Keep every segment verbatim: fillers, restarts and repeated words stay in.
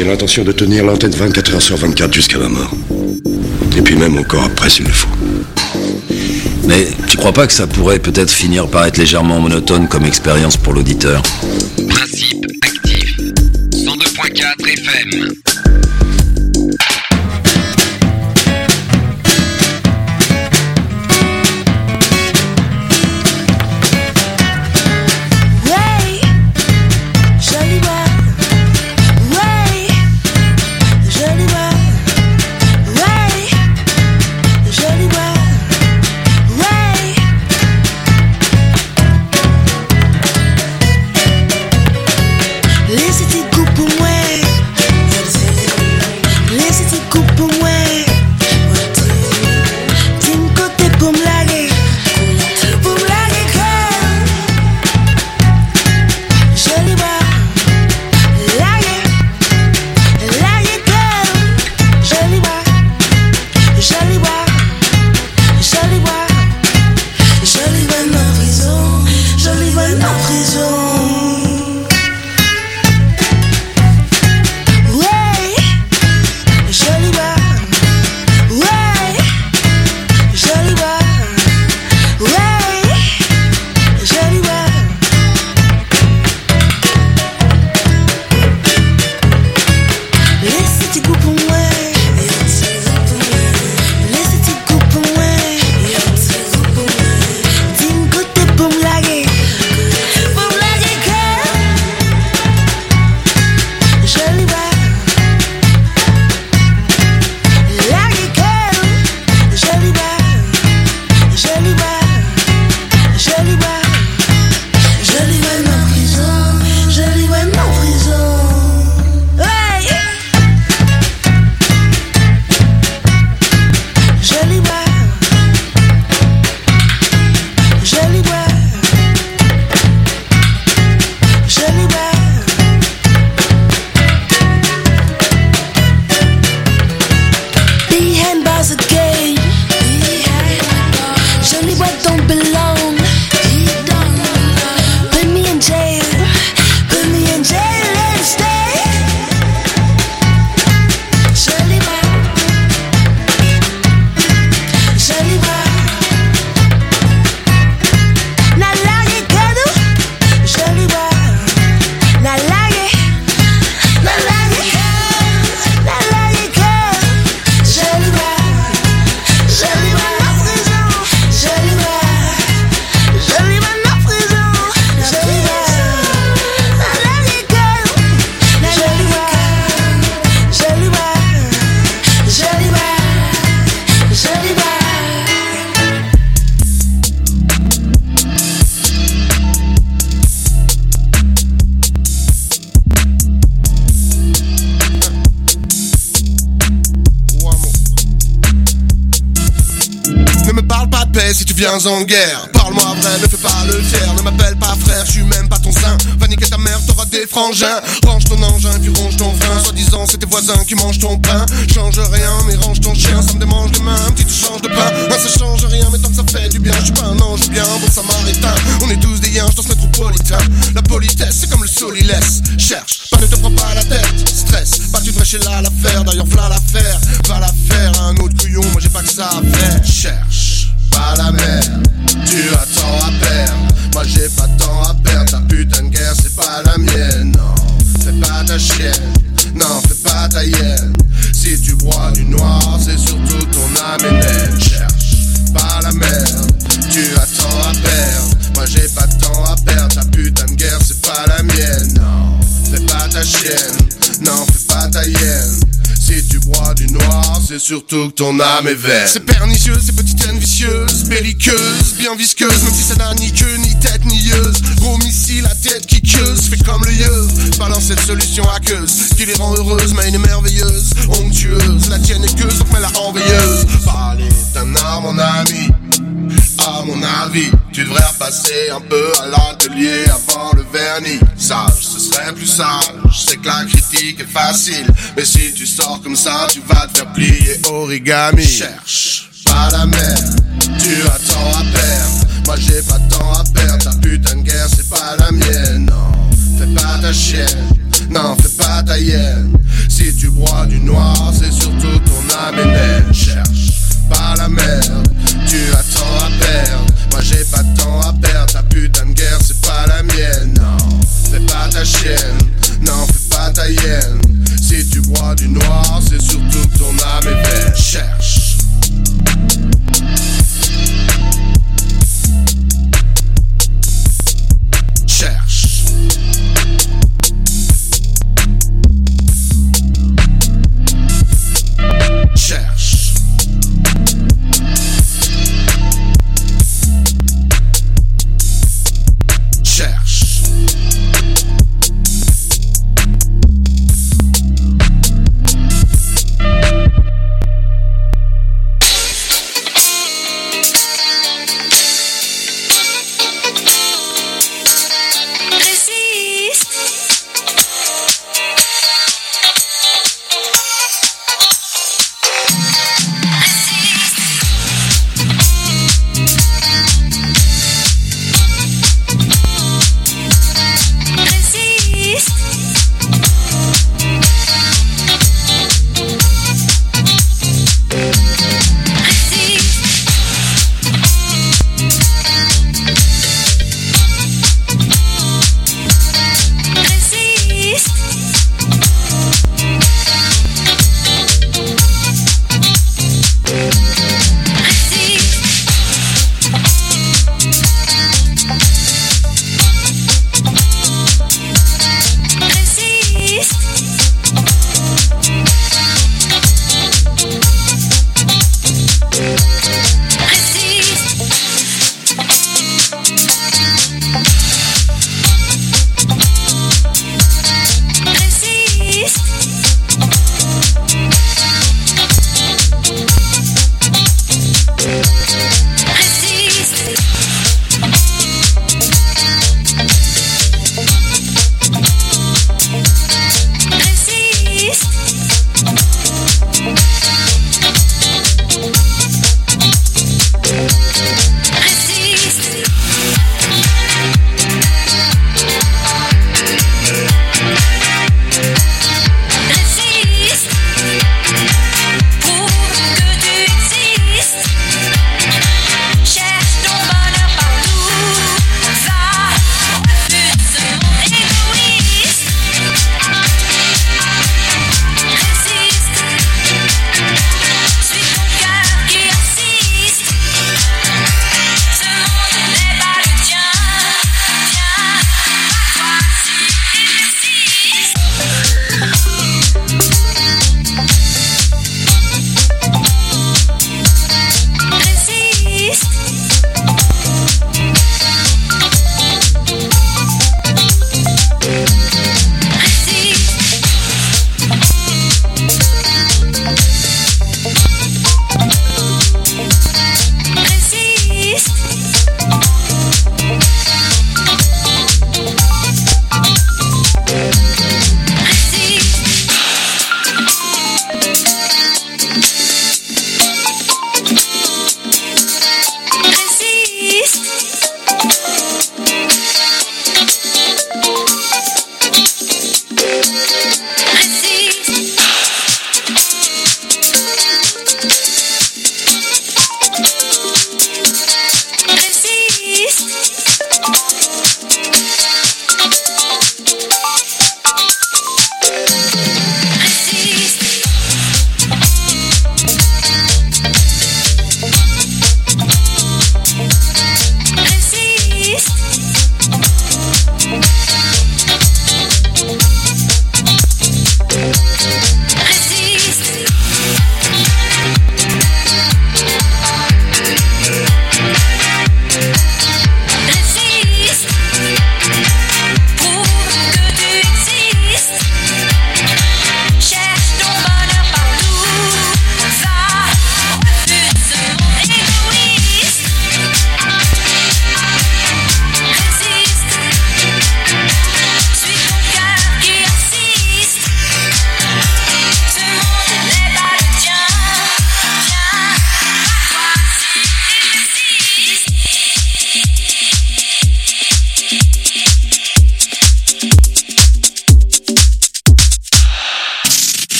J'ai l'intention de tenir l'antenne vingt-quatre heures sur vingt-quatre jusqu'à ma mort. Et puis même encore après s'il le faut. Mais tu crois pas que ça pourrait peut-être finir par être légèrement monotone comme expérience pour l'auditeur? Principe actif. cent deux point quatre F M. Viens en guerre, parle-moi vrai, ne fais pas le fier. Ne m'appelle pas frère, je suis même pas ton sein. Va niquer ta mère, t'auras des frangins. Range ton engin, puis ronge ton frein. Soi-disant c'est tes voisins qui mangent ton pain. Change rien, mais range ton chien. Ça me démange les mains, petit tu changes de pain. Moi ça change rien, mais tant que ça fait du bien. Je suis pas un ange bien, bon samaritain. On est tous des yens, je dois se métropolitain. La politesse, c'est comme le solilès. Cherche, pas ne te prends pas la tête. Stress, pas tu devrais chez là l'affaire. D'ailleurs v'là l'affaire, va la faire à un autre couillon. Moi j'ai pas que ça à faire. Cherche pas la merde, tu as tant à perdre. Moi j'ai pas tant à perdre. Ta putain de guerre c'est pas la mienne. Non, fais pas ta chienne. Non, fais pas ta hyène. Si tu bois du noir, c'est surtout ton âme est naine. Cherche pas la merde, tu as tant à perdre. Moi j'ai pas tant à perdre. Ta putain de guerre c'est pas la mienne. Non, fais pas ta chienne. Non, fais pas ta hyène. Si tu bois du noir, c'est surtout que ton âme est verte. C'est pernicieux, c'est petite haine vicieuse, belliqueuse, bien visqueuse, même si ça n'a ni queue, ni tête, ni yeuse. Gros missile à tête qui queuse, fais comme le yeux. Balance cette solution aqueuse, qui les rend heureuses, mais une merveilleuse, onctueuse. La tienne est queuse, donc mets-la en veilleuse. Parler d'un art, mon ami. À mon avis, tu devrais repasser un peu à l'atelier avant le vernis. Sage, ce serait plus sage. Je sais que la critique est facile, mais si tu sors comme ça, tu vas te faire plier origami. Cherche pas la merde, tu as tant à perdre. Moi j'ai pas tant à perdre. Ta putain de guerre c'est pas la mienne. Non, fais pas ta chienne. Non, fais pas ta hyène. Si tu bois du noir, c'est surtout ton âme et nerf. Cherche pas la merde, tu as tant à perdre. Moi j'ai pas de temps à perdre, ta putain de guerre c'est pas la mienne. Non, fais pas ta chienne, non fais pas ta hyène. Si tu bois du noir, c'est surtout que ton âme est verte. Cherche. Cherche. Cherche. Cherche.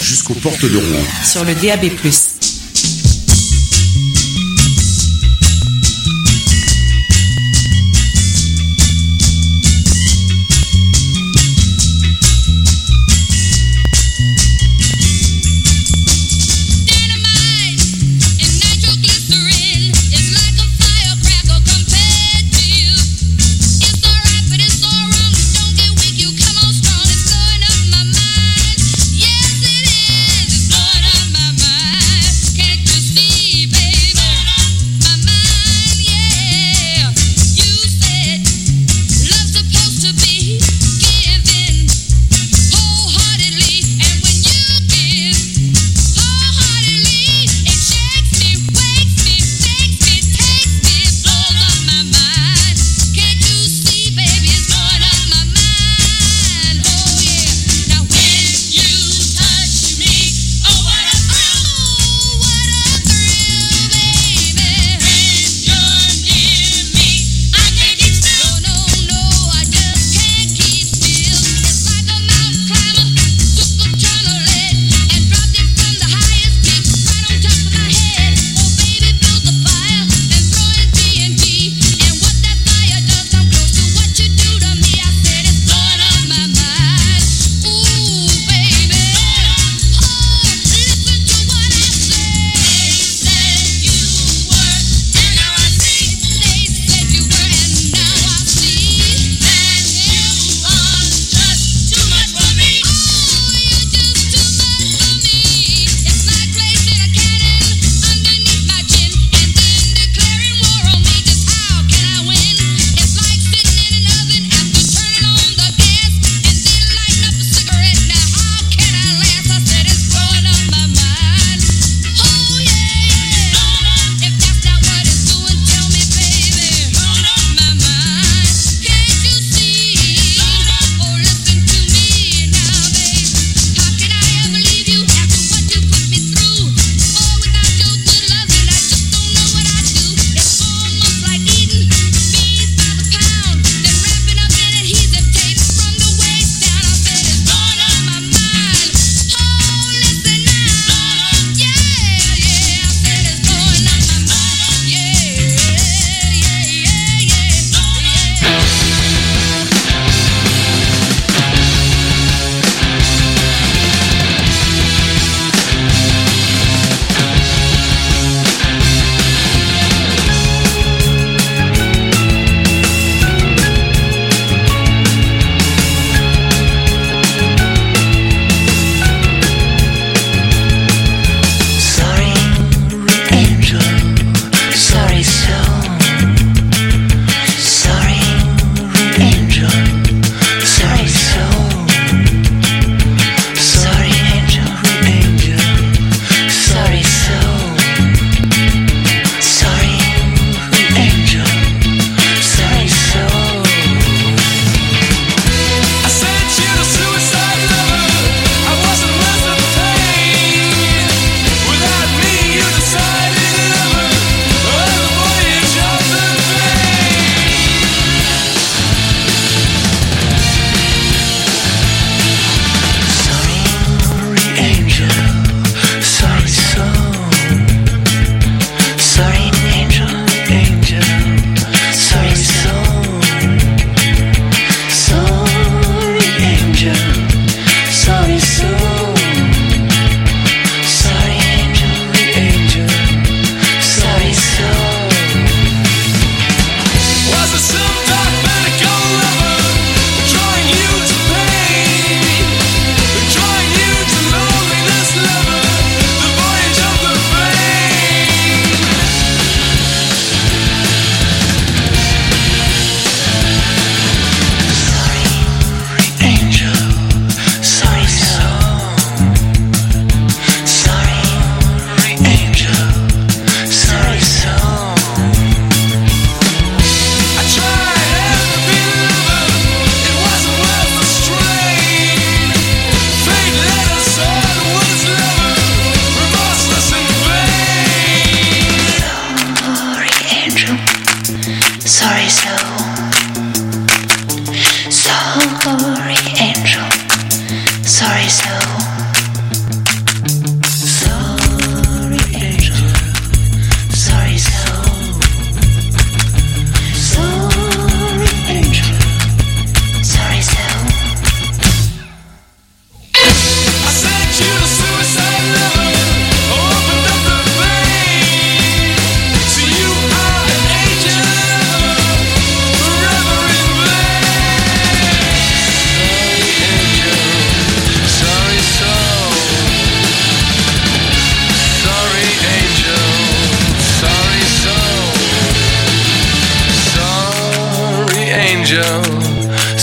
jusqu'aux portes de Rouen. Sur le D A B plus. Yes, it is. It's blowing up my mind.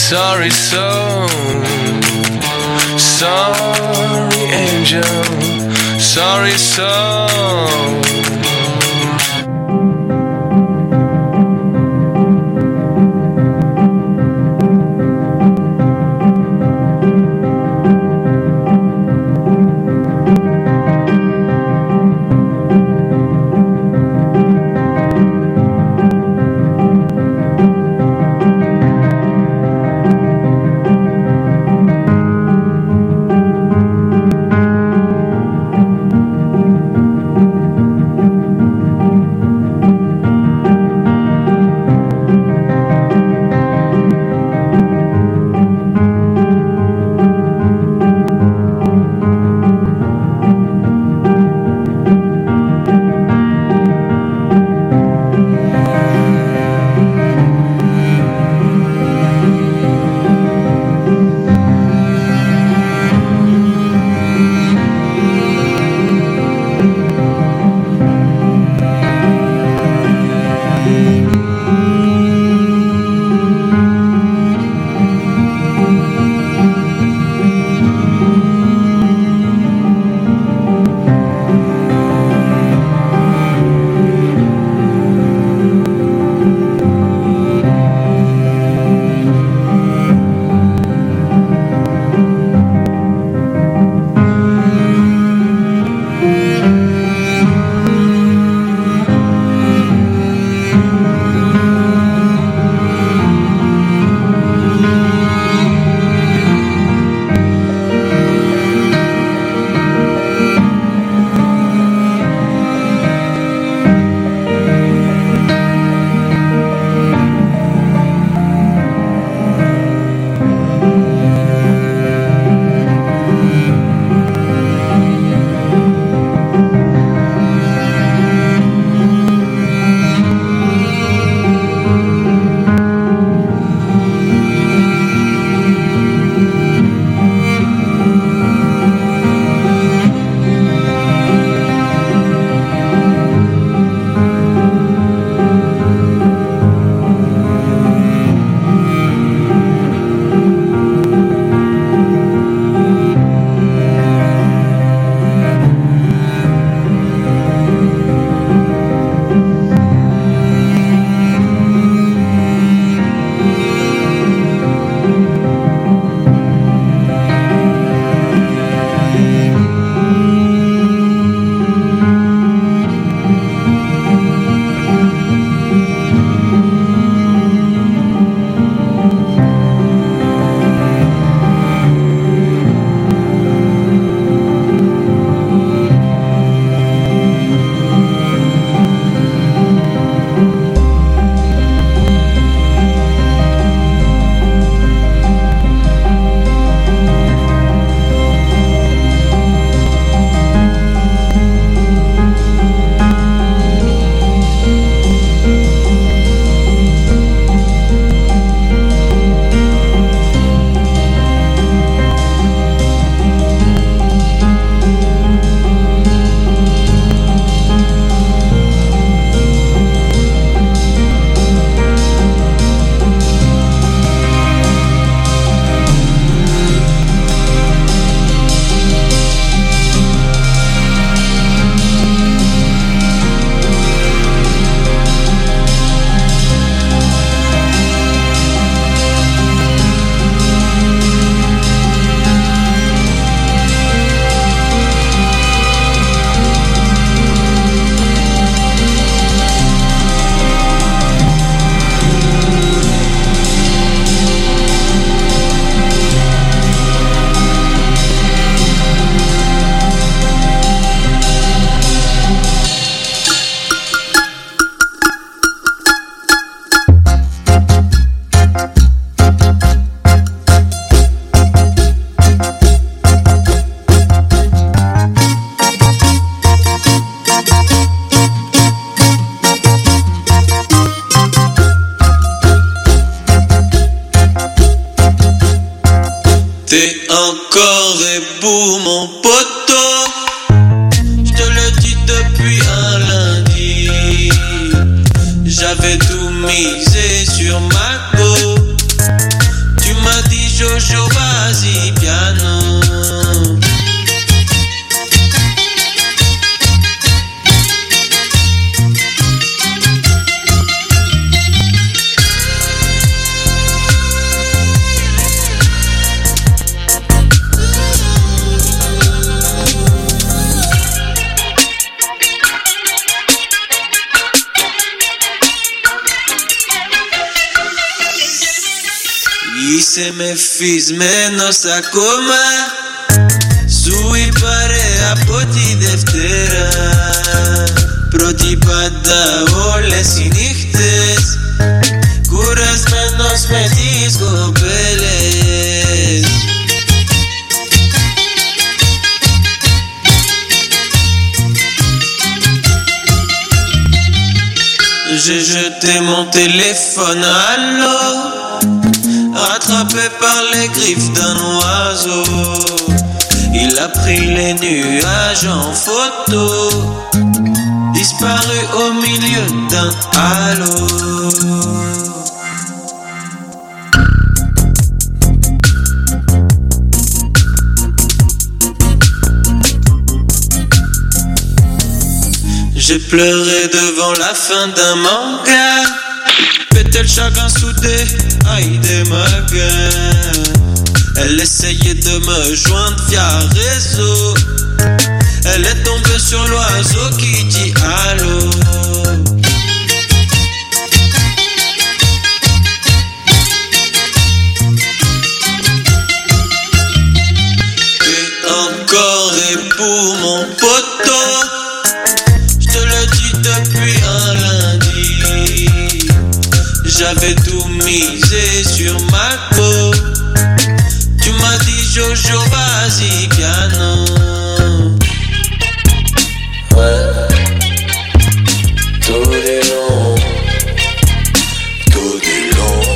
Sorry soul, sorry angel, sorry soul. T'es encore debout mon poteau, j'te le dis depuis un lundi. J'avais tout misé sur ma go, tu se me fiz menos a comer. Sui pare a poti deftera. Protipada ole sinichtes. Curas menos me disgopeles. J'ai jeté mon téléphone à l'eau, rattrapé par les griffes d'un oiseau. Il a pris les nuages en photo, disparu au milieu d'un halo. J'ai pleuré devant la fin d'un manga. Peut-être chacun soudé, aïe des magas. Elle essayait de me joindre via réseau. Elle est tombée sur l'oiseau qui dit allô. Et encore et pour mon poteau. Depuis un lundi, j'avais tout misé sur ma peau. Tu m'as dit Jojo, vas-y piano. Ouais, tout est long, tout est long.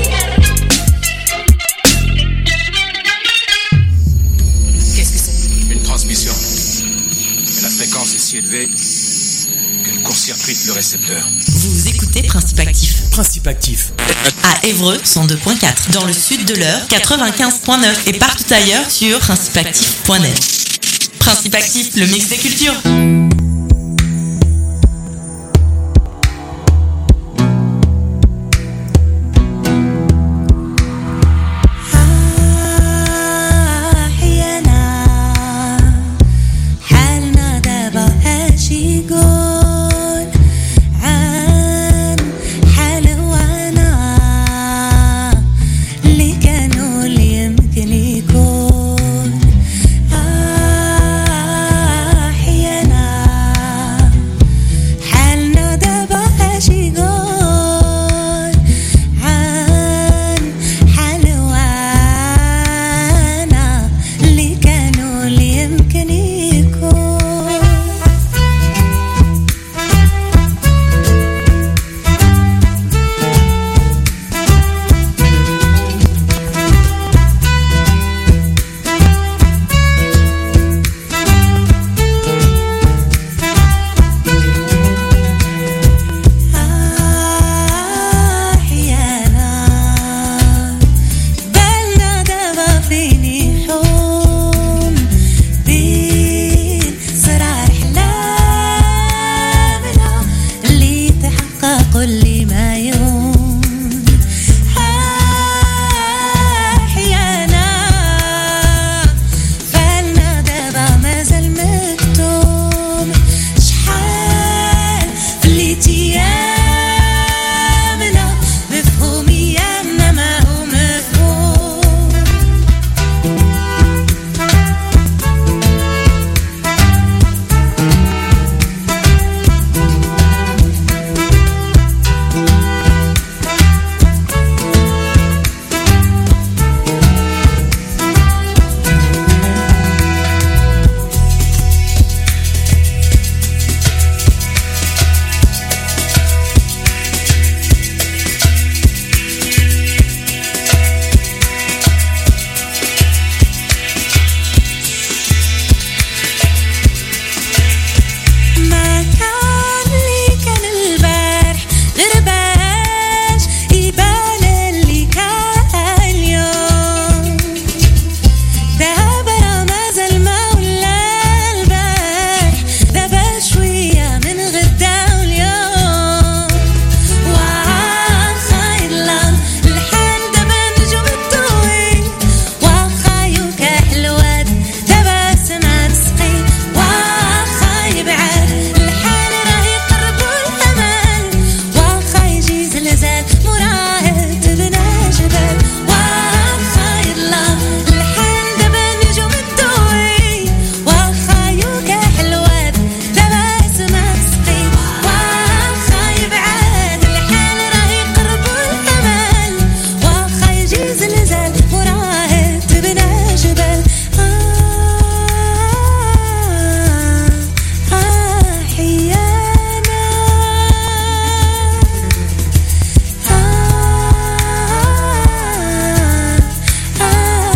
Qu'est-ce que c'est? Une transmission. Et la fréquence est si élevée qu'elle court-circuite le récepteur. Vous écoutez Principe Actif. Principe Actif. À Évreux, cent deux point quatre. Dans le sud de l'Eure, quatre-vingt-quinze point neuf. Et partout ailleurs sur principe actif point net. Principe Actif, le mix des cultures.